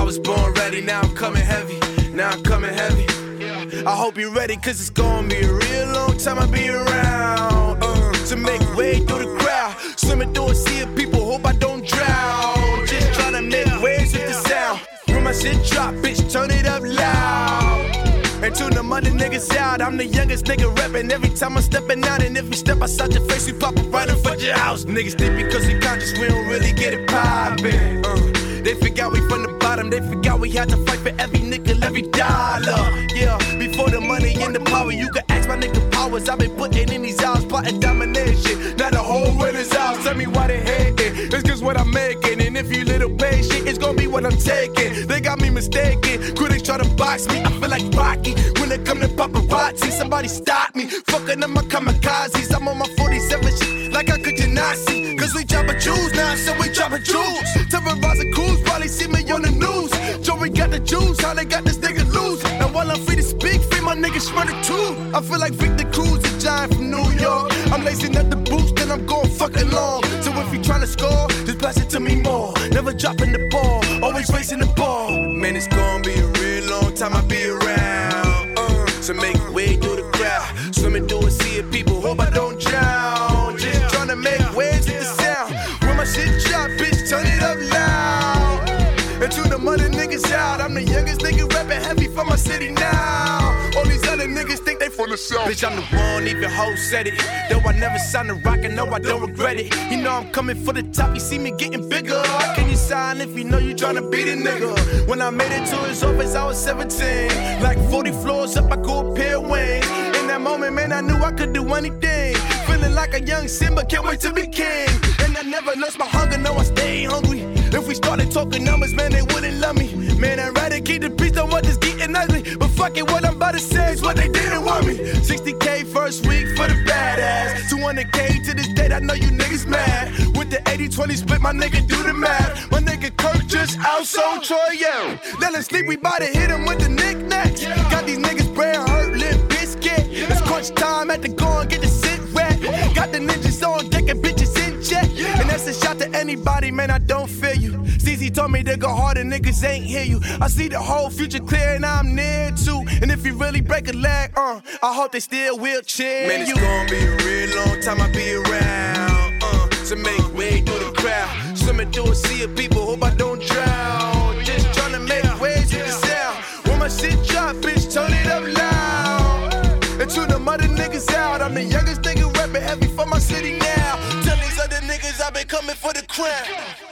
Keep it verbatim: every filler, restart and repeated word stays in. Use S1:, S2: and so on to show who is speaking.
S1: was born ready, now I'm coming heavy. Now I'm coming heavy. I hope you're ready, cause it's gonna be a real long time I'll be around. Uh, to make way through the crowd. Swimming through a sea of people, hope I don't drown. Just tryna make waves with the sound. When my shit drop, bitch, turn it up loud. And tune them other niggas out. I'm the youngest nigga rapping every time I'm stepping out. And if we step outside your face, we pop up right in front of your house. Niggas think because we conscious, we don't really get it poppin'. Uh, they forgot we from the bottom. They forgot we had to fight for every nickel, every dollar. Yeah, before the money and the power, you can ask my nigga Powers. I've been putting in these hours, plotting domination. Now the whole world is out. Tell me why they hating. It's cause what I'm making. And if you little patient, it's gonna be what I'm taking. They got me mistaken. Critics try to box me. I feel like Rocky. When it come to paparazzi, somebody stop me. Fucking up my kamikazes. I'm on my forty-seven shit like I could not see. Cause we dropping jewels now, so we dropping jewels. Terrorizing crews, probably see me on the news. Joey got the juice, how they got this nigga loose. And while I'm free to speak, free my niggas running too. I feel like Victor Cruz, a giant from New York. I'm lacing up the boots, then I'm going fucking long. So if you tryna score, just pass it to me more. Never dropping the ball, always racing the ball. Man, it's gonna be a real long time I'll be around. Uh, so make way through the crowd. Swimming through a sea of people, hope I don't drown. Just tryna make waves with the sound. When my shit drop, bitch, turn it up loud. And tune them other niggas out. I'm the youngest nigga rapping heavy for my city now. All these other niggas think they from the south. Bitch, I'm the one, even hoes said it. Though I never signed a rock and no, I don't regret it. You know I'm coming for the top, you see me getting bigger. How can you sign if you know you tryna beat a nigga? When I made it to his office, I was seventeen. Like forty floors up, I go a pair of wings. In that moment, man, I knew I could do anything. Feeling like a young Simba, can't wait to be king. And I never lost my hunger, no, I stay hungry. If we started talking numbers, man, they wouldn't love me. Man, I'd rather keep the peace, don't want this getting ugly. But fuck it, what I'm about to say is what they didn't want me. sixty K first week for the badass. two hundred K to this date, I know you niggas mad. With the eighty twenty split, my nigga do the math. My nigga Kirk just outsold Troy, yeah. Let him sleep, we bout to hit him with the knickknacks. Got these niggas brain hurt, lip biscuit. It's crunch time, at the go and get the sit wet. Got the ninjas on deck and bitches in check. And that's a shot to anybody, man, I don't feel you. C Z told me to go hard and niggas ain't hear you. I see the whole future clear and I'm near too. And if you really break a leg, uh, I hope they still will cheer. Man, it's you. Gonna be a real long time I'll be around. Uh, to make way through the crowd. Swimming through a sea of people, hope I don't drown. Just tryna make waves with the sound. When my shit drop, bitch, turn it up loud. And tune them other niggas out. I'm the youngest nigga rapping heavy for my city now. Tell these other niggas I've been coming for the crown.